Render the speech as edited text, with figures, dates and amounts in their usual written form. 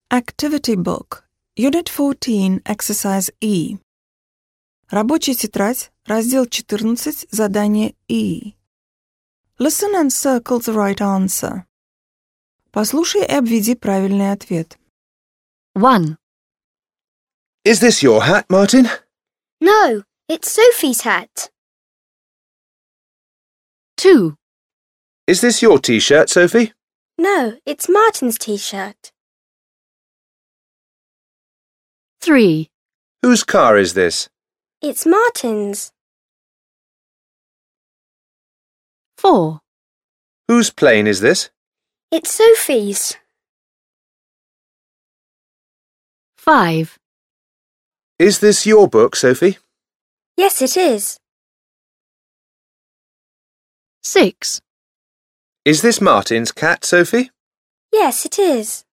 Activity Book, Unit 14, Exercise E. Рабочая тетрадь, раздел 14, задание E. Listen and circle the right answer. Послушай и обведи правильный ответ. 1, Is this your hat, Martin? No, it's Sophie's hat. 2, Is this your T-shirt, Sophie? No, it's Martin's t-shirt. 3, Whose car is this? It's Martin's. 4, Whose plane is this? It's Sophie's. 5, Is this your book, Sophie? Yes, it is. 6, Is this Martin's cat, Sophie? Yes, it is.